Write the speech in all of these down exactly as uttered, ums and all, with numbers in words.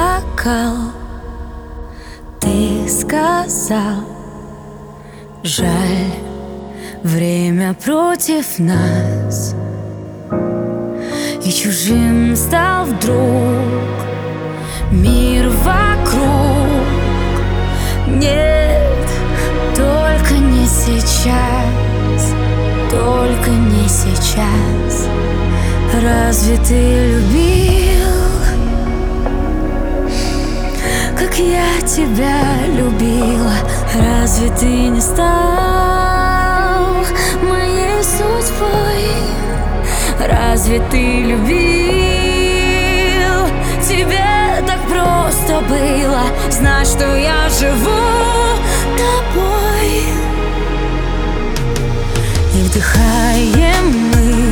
бокал, ты сказал: жаль, время против нас. И чужим стал вдруг мир вокруг. Нет, только не сейчас, только не сейчас. Разве ты любил, как я тебя любила? Разве ты не стал моей судьбой? Разве ты любил? Тебе так просто было знать, что я живу тобой. И вдыхаем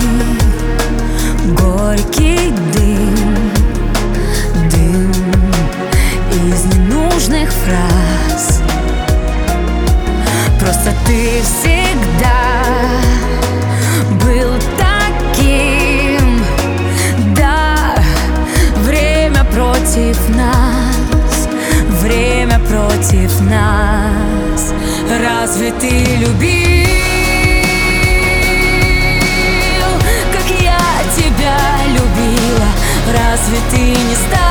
мы горький дым, дым из ненужных фраз. Просто ты всегда был таким. Да, время против нас, время против нас. Разве ты любил, как я тебя любила? Разве ты не стал